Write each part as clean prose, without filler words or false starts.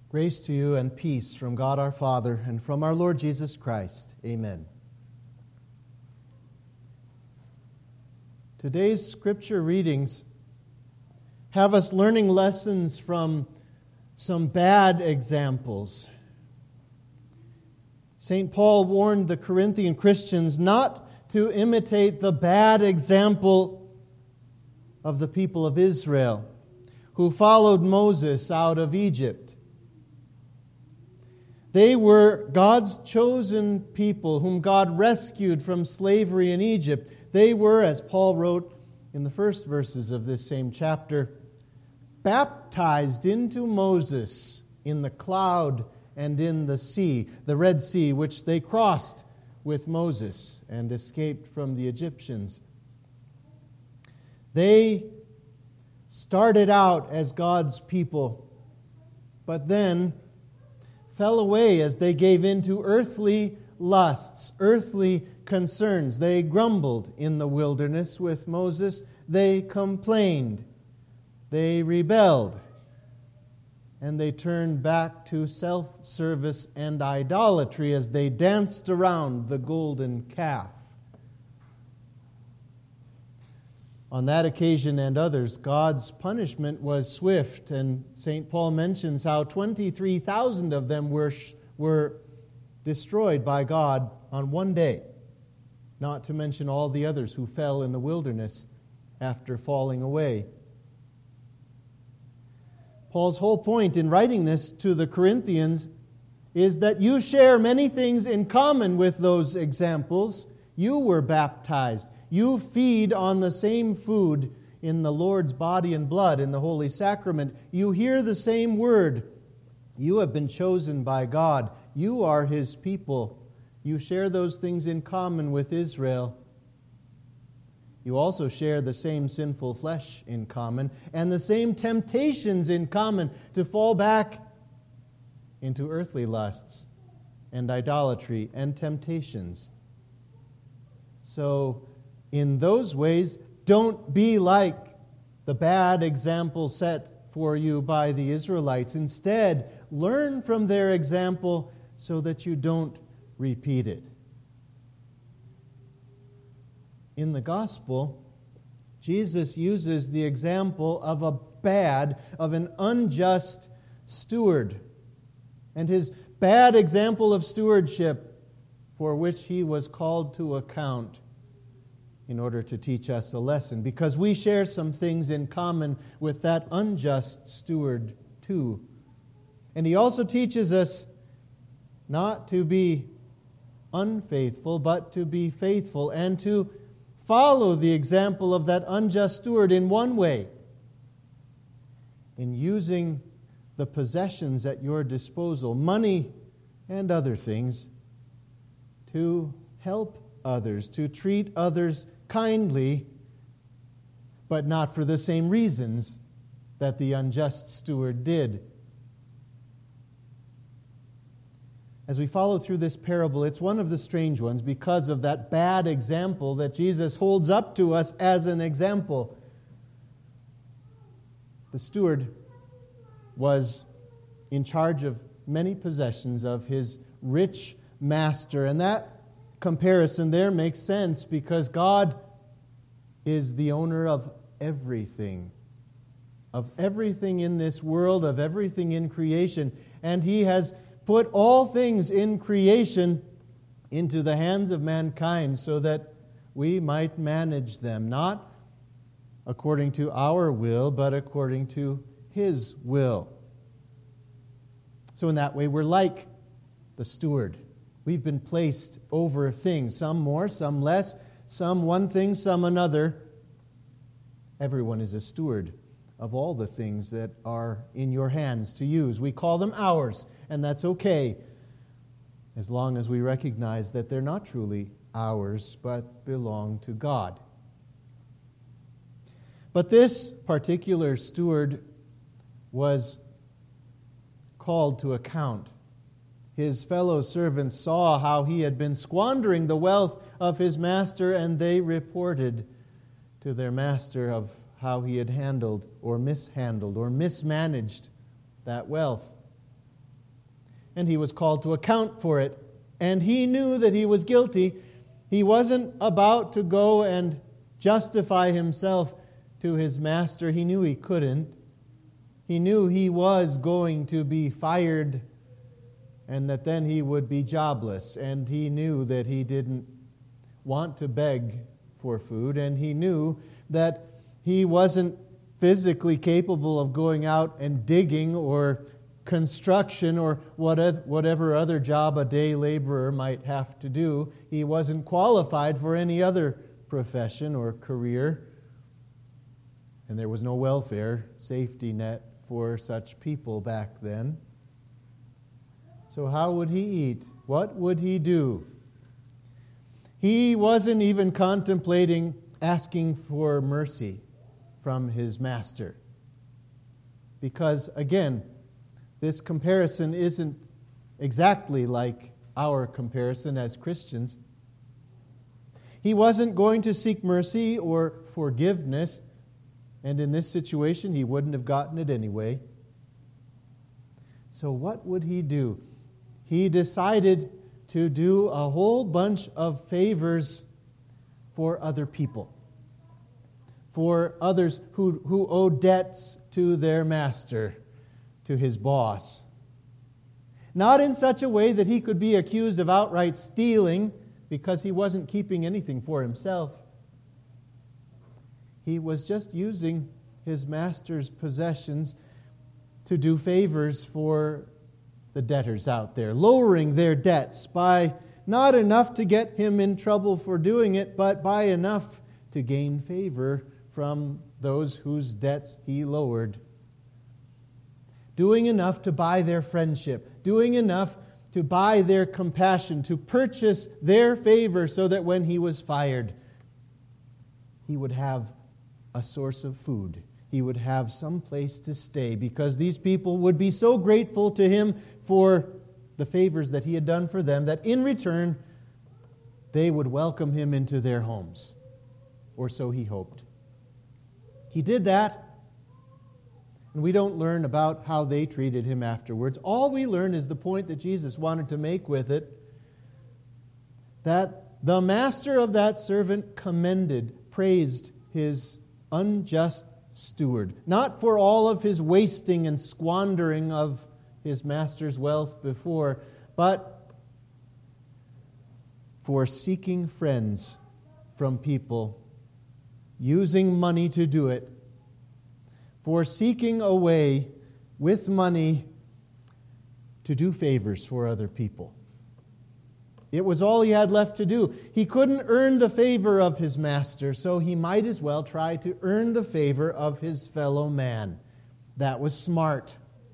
Grace to you and peace from God our Father and from our Lord Jesus Christ. Amen. Today's scripture readings have us learning lessons from some bad examples. St. Paul warned the Corinthian Christians not to imitate the bad example of the people of Israel who followed Moses out of Egypt. They were God's chosen people whom God rescued from slavery in Egypt. They were, as Paul wrote in the first verses of this same chapter, baptized into Moses in the cloud and in the sea, the Red Sea, which they crossed with Moses and escaped from the Egyptians. They started out as God's people, but then fell away as they gave in to earthly lusts, earthly concerns. They grumbled in the wilderness with Moses. They complained. They rebelled. And they turned back to self-service and idolatry as they danced around the golden calf. On that occasion and others, God's punishment was swift, and St. Paul mentions how 23,000 of them were destroyed by God on one day, not to mention all the others who fell in the wilderness after falling away. Paul's whole point in writing this to the Corinthians is that you share many things in common with those examples. You were baptized. You feed on the same food in the Lord's body and blood in the Holy Sacrament. You hear the same word. You have been chosen by God. You are His people. You share those things in common with Israel. You also share the same sinful flesh in common and the same temptations in common to fall back into earthly lusts and idolatry and temptations. So, in those ways, don't be like the bad example set for you by the Israelites. Instead, learn from their example so that you don't repeat it. In the gospel, Jesus uses the example of an unjust steward, and his bad example of stewardship for which he was called to account in order to teach us a lesson, because we share some things in common with that unjust steward too. And he also teaches us not to be unfaithful, but to be faithful and to follow the example of that unjust steward in one way, in using the possessions at your disposal, money and other things, to help others, to treat others kindly, but not for the same reasons that the unjust steward did. As we follow through this parable, it's one of the strange ones because of that bad example that Jesus holds up to us as an example. The steward was in charge of many possessions of his rich master, and that comparison there makes sense because God is the owner of everything in this world, of everything in creation, and He has put all things in creation into the hands of mankind so that we might manage them, not according to our will, but according to His will. So in that way, we're like the steward. We've been placed over things, some more, some less, some one thing, some another. Everyone is a steward of all the things that are in your hands to use. We call them ours, and that's okay, as long as we recognize that they're not truly ours, but belong to God. But this particular steward was called to account. His fellow servants saw how he had been squandering the wealth of his master, and they reported to their master of how he had handled or mishandled or mismanaged that wealth. and he was called to account for it. And he knew that he was guilty. He wasn't about to go and justify himself to his master. He knew he couldn't. He knew he was going to be fired and that then he would be jobless. And he knew that he didn't want to beg for food. And he knew that he wasn't physically capable of going out and digging or construction or whatever other job a day laborer might have to do. He wasn't qualified for any other profession or career. And there was no welfare safety net for such people back then. So how would he eat? What would he do? He wasn't even contemplating asking for mercy from his master. Because, again, this comparison isn't exactly like our comparison as Christians. He wasn't going to seek mercy or forgiveness, and in this situation, he wouldn't have gotten it anyway. So what would he do? He decided to do a whole bunch of favors for other people, for others who owed debts to their master, to his boss. Not in such a way that he could be accused of outright stealing, because he wasn't keeping anything for himself. He was just using his master's possessions to do favors for the debtors out there, lowering their debts by not enough to get him in trouble for doing it, but by enough to gain favor from those whose debts he lowered. Doing enough to buy their friendship, doing enough to buy their compassion, to purchase their favor so that when he was fired, he would have a source of food. He would have some place to stay because these people would be so grateful to him for the favors that he had done for them that in return they would welcome him into their homes. Or so he hoped. He did that. And we don't learn about how they treated him afterwards. All we learn is the point that Jesus wanted to make with it, that the master of that servant commended, praised his unjust steward, not for all of his wasting and squandering of his master's wealth before, but for seeking friends from people, using money to do it, for seeking a way with money to do favors for other people. It was all he had left to do. He couldn't earn the favor of his master, so he might as well try to earn the favor of his fellow man. That was smart.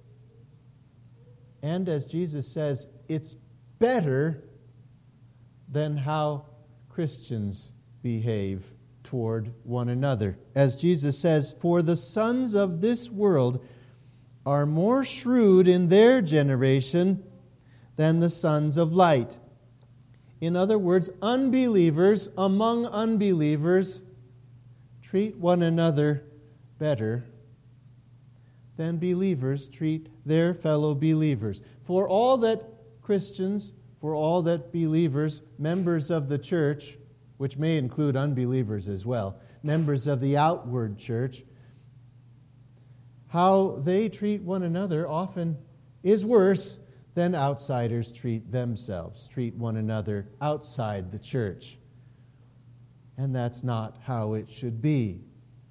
And as Jesus says, it's better than how Christians behave toward one another. As Jesus says, "For the sons of this world are more shrewd in their generation than the sons of light." In other words, unbelievers among unbelievers treat one another better than believers treat their fellow believers. For all that Christians, for all that believers, members of the church, which may include unbelievers as well, members of the outward church, how they treat one another often is worse than outsiders treat themselves, treat one another outside the church. And that's not how it should be.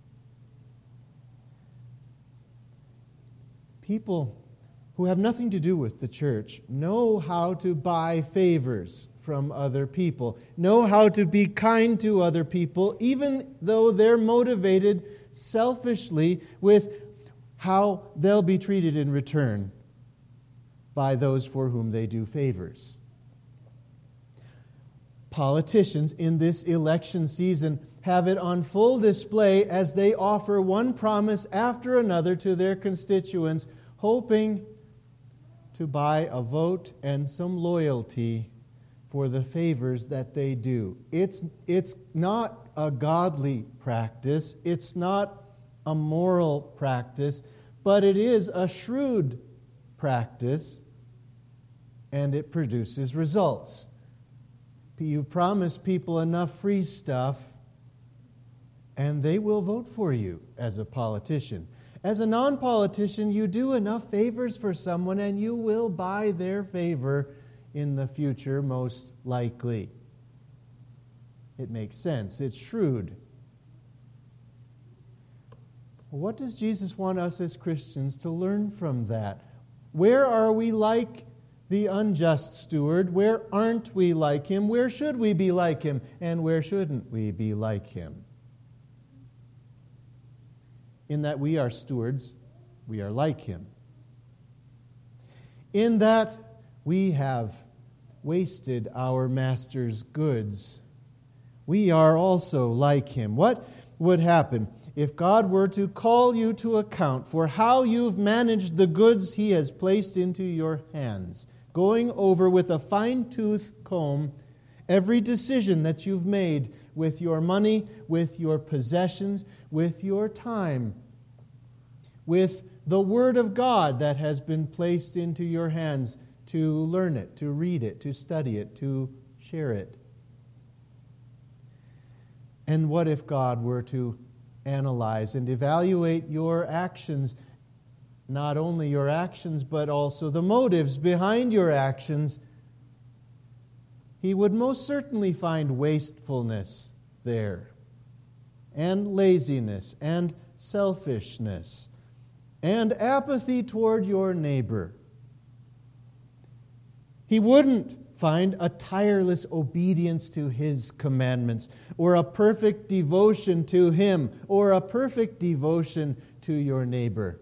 People who have nothing to do with the church know how to buy favors from other people, know how to be kind to other people, even though they're motivated selfishly with how they'll be treated in return by those for whom they do favors. Politicians in this election season have it on full display as they offer one promise after another to their constituents, hoping to buy a vote and some loyalty for the favors that they do. It's not a godly practice. It's not a moral practice, but it is a shrewd practice. and it produces results. You promise people enough free stuff, and they will vote for you as a politician. As a non-politician, you do enough favors for someone, and you will buy their favor in the future, most likely. It makes sense. It's shrewd. What does Jesus want us as Christians to learn from that? Where are we like the unjust steward? Where aren't we like him? Where should we be like him? And where shouldn't we be like him? In that we are stewards, we are like him. In that we have wasted our master's goods, we are also like him. What would happen if God were to call you to account for how you've managed the goods he has placed into your hands, going over with a fine-tooth comb every decision that you've made with your money, with your possessions, with your time, with the Word of God that has been placed into your hands to learn it, to read it, to study it, to share it? And what if God were to analyze and evaluate your actions, not only your actions, but also the motives behind your actions? He would most certainly find wastefulness there, and laziness, and selfishness, and apathy toward your neighbor. He wouldn't find a tireless obedience to his commandments, or a perfect devotion to him, or a perfect devotion to your neighbor.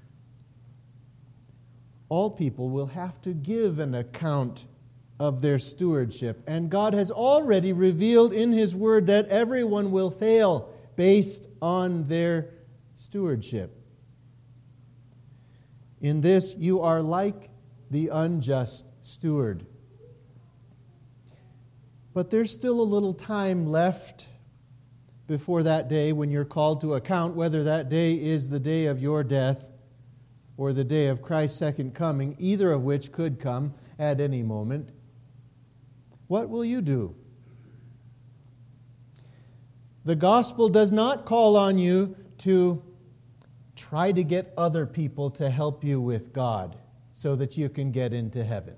All people will have to give an account of their stewardship, and God has already revealed in his word that everyone will fail based on their stewardship. In this, you are like the unjust steward. But there's still a little time left before that day when you're called to account, whether that day is the day of your death or the day of Christ's second coming, either of which could come at any moment. What will you do? The gospel does not call on you to try to get other people to help you with God so that you can get into heaven.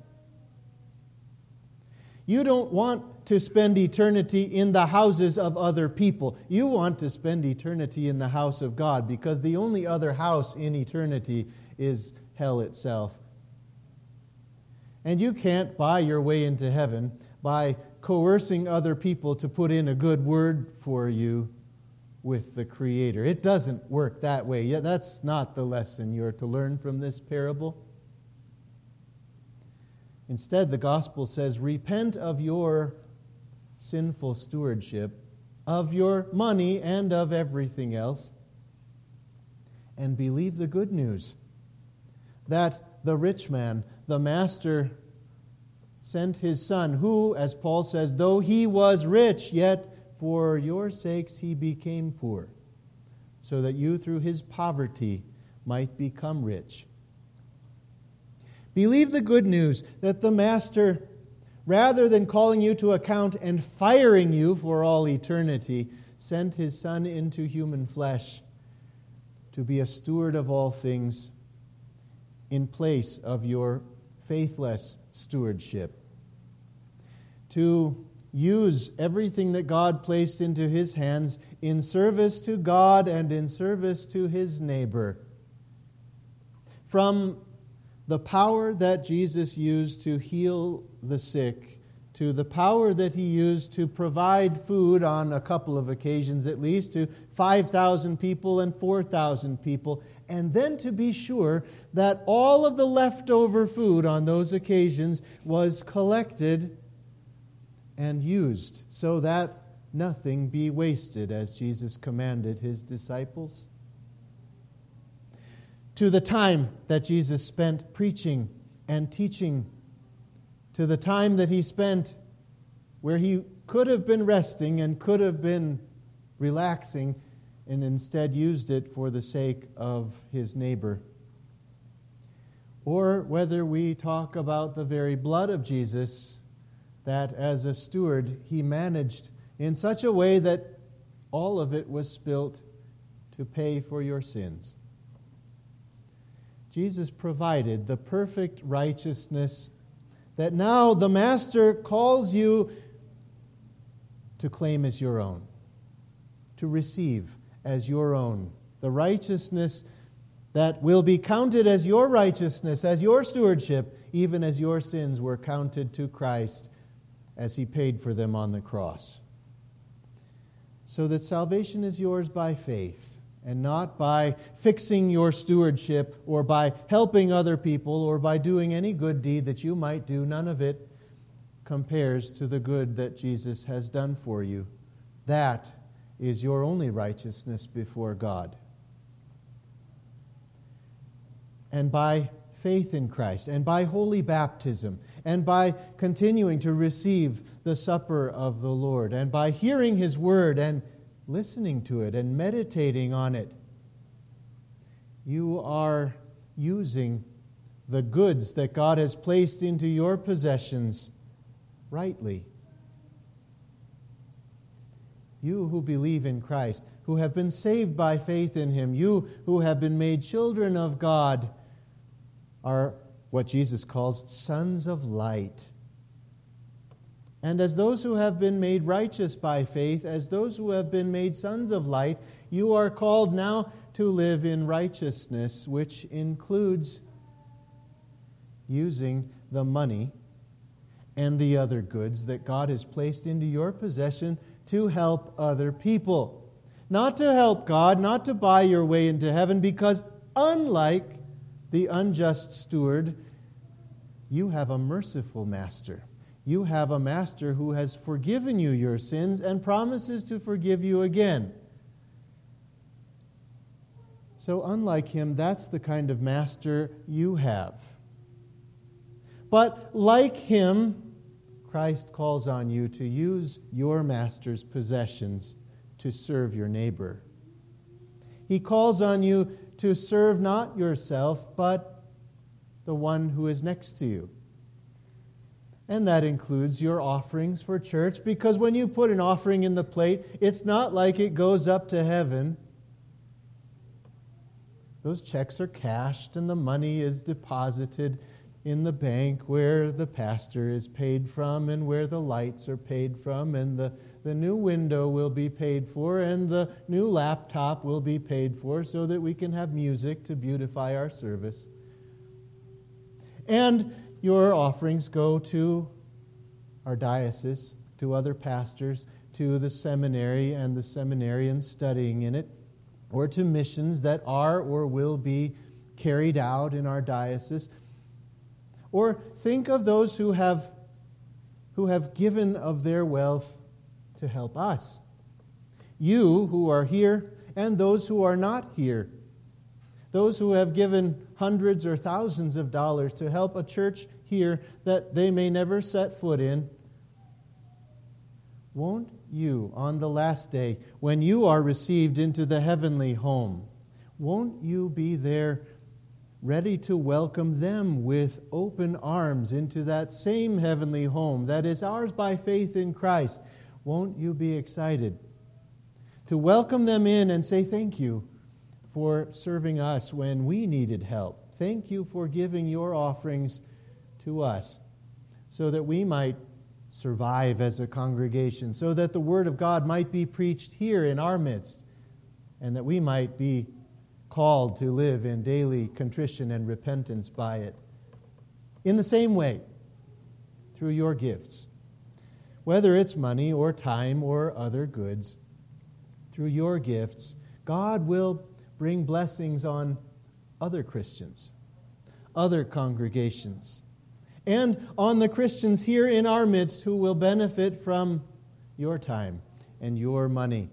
You don't want to spend eternity in the houses of other people. You want to spend eternity in the house of God, because the only other house in eternity is hell itself. And you can't buy your way into heaven by coercing other people to put in a good word for you with the Creator. It doesn't work that way. Yeah, that's not the lesson you're to learn from this parable. Instead, the gospel says, repent of your sinful stewardship, of your money and of everything else, and believe the good news that the rich man, the master, sent his son, who, as Paul says, though he was rich, yet for your sakes he became poor, so that you through his poverty might become rich. Believe the good news that the Master, rather than calling you to account and firing you for all eternity, sent his Son into human flesh to be a steward of all things in place of your faithless stewardship, to use everything that God placed into his hands in service to God and in service to his neighbor. From the power that Jesus used to heal the sick, to the power that he used to provide food on a couple of occasions at least, to 5,000 people and 4,000 people, and then to be sure that all of the leftover food on those occasions was collected and used so that nothing be wasted, as Jesus commanded his disciples. To the time that Jesus spent preaching and teaching, to the time that he spent where he could have been resting and could have been relaxing, and instead used it for the sake of his neighbor. or whether we talk about the very blood of Jesus that as a steward he managed in such a way that all of it was spilt to pay for your sins. Jesus provided the perfect righteousness that now the Master calls you to claim as your own, to receive as your own. The righteousness that will be counted as your righteousness, as your stewardship, even as your sins were counted to Christ as he paid for them on the cross. So that salvation is yours by faith, and not by fixing your stewardship or by helping other people or by doing any good deed that you might do. None of it compares to the good that Jesus has done for you. That is your only righteousness before God. And by faith in Christ, and by holy baptism, and by continuing to receive the supper of the Lord, and by hearing His word and listening to it and meditating on it, you are using the goods that God has placed into your possessions rightly. You who believe in Christ, who have been saved by faith in Him, you who have been made children of God, are what Jesus calls sons of light. And as those who have been made righteous by faith, as those who have been made sons of light, you are called now to live in righteousness, which includes using the money and the other goods that God has placed into your possession to help other people. Not to help God, not to buy your way into heaven, because unlike the unjust steward, you have a merciful master. You have a master who has forgiven you your sins and promises to forgive you again. So unlike him, that's the kind of master you have. But like him, Christ calls on you to use your master's possessions to serve your neighbor. He calls on you to serve not yourself, but the one who is next to you. And that includes your offerings for church, because when you put an offering in the plate, it's not like it goes up to heaven. Those checks are cashed and the money is deposited in the bank where the pastor is paid from and where the lights are paid from, and the new window will be paid for and the new laptop will be paid for so that we can have music to beautify our service. And your offerings go to our diocese, to other pastors, to the seminary and the seminarians studying in it, or to missions that are or will be carried out in our diocese. Or think of those who have given of their wealth to help us. You who are here and those who are not here. Those who have given hundreds or thousands of dollars to help a church here that they may never set foot in. Won't you, on the last day, when you are received into the heavenly home, won't you be there ready to welcome them with open arms into that same heavenly home that is ours by faith in Christ? Won't you be excited to welcome them in and say thank you for serving us when we needed help? Thank you for giving your offerings to us so that we might survive as a congregation, so that the Word of God might be preached here in our midst, and that we might be called to live in daily contrition and repentance by it. In the same way, through your gifts, whether it's money or time or other goods, through your gifts, God will bring blessings on other Christians, other congregations, and on the Christians here in our midst who will benefit from your time and your money.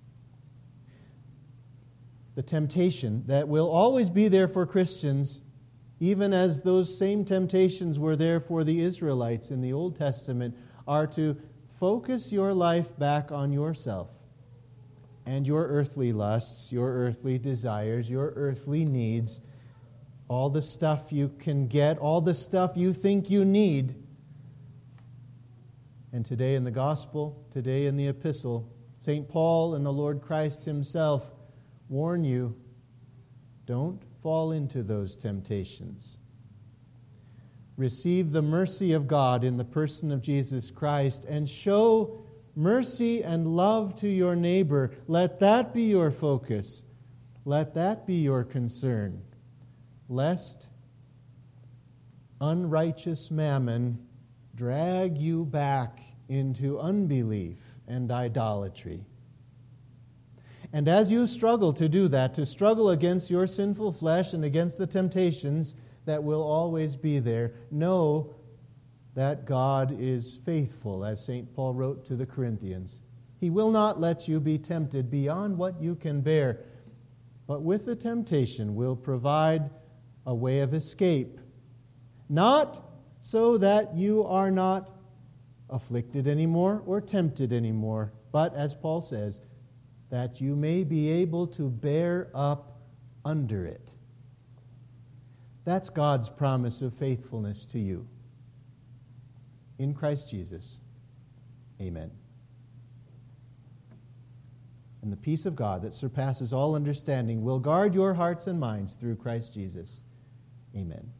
The temptation that will always be there for Christians, even as those same temptations were there for the Israelites in the Old Testament, are to focus your life back on yourself and your earthly lusts, your earthly desires, your earthly needs, all the stuff you can get, all the stuff you think you need. And today in the gospel, today in the epistle, St. Paul and the Lord Christ himself warn you, don't fall into those temptations. Receive the mercy of God in the person of Jesus Christ and show mercy and love to your neighbor. Let that be your focus. Let that be your concern, lest unrighteous mammon drag you back into unbelief and idolatry. And as you struggle to do that, to struggle against your sinful flesh and against the temptations that will always be there, know that God is faithful, as St. Paul wrote to the Corinthians. He will not let you be tempted beyond what you can bear, but with the temptation will provide a way of escape, not so that you are not afflicted anymore or tempted anymore, but, as Paul says, that you may be able to bear up under it. That's God's promise of faithfulness to you. In Christ Jesus, amen. And the peace of God that surpasses all understanding will guard your hearts and minds through Christ Jesus. Amen.